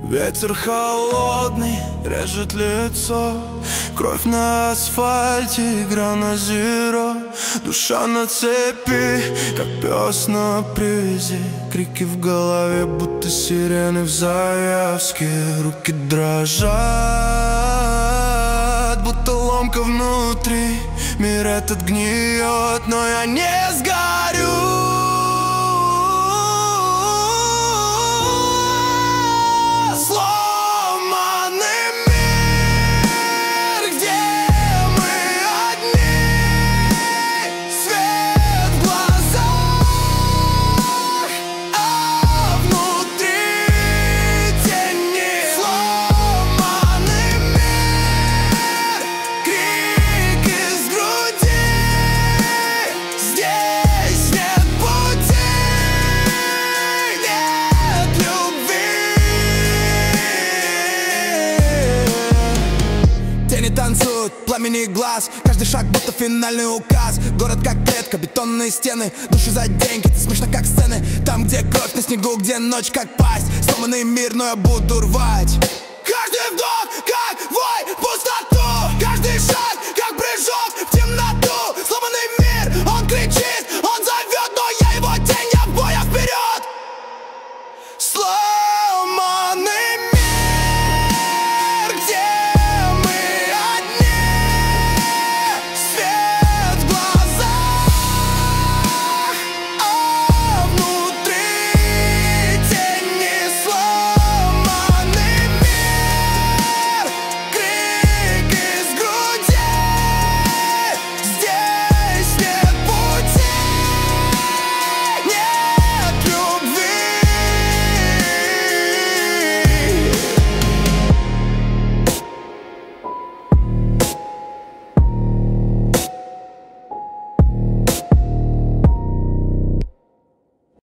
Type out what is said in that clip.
Ветер холодный режет лицо, кровь на асфальте, игра на зеро. Душа на цепи, как пес на привязи. Крики в голове, будто сирены в Заявске. Руки дрожат, будто ломка внутри. Мир этот гниет, но я не сгорю. Танцуют пламени глаз, каждый шаг будто финальный указ. Город как клетка, бетонные стены, души за деньги, ты смешно как сцены. Там, где кровь на снегу, где ночь как пасть. Сломанный мир, но я буду рвать. Каждый вдох, как вой в пустоту. Каждый шаг, как прыжок в темноту. Сломанный мир, он кричит.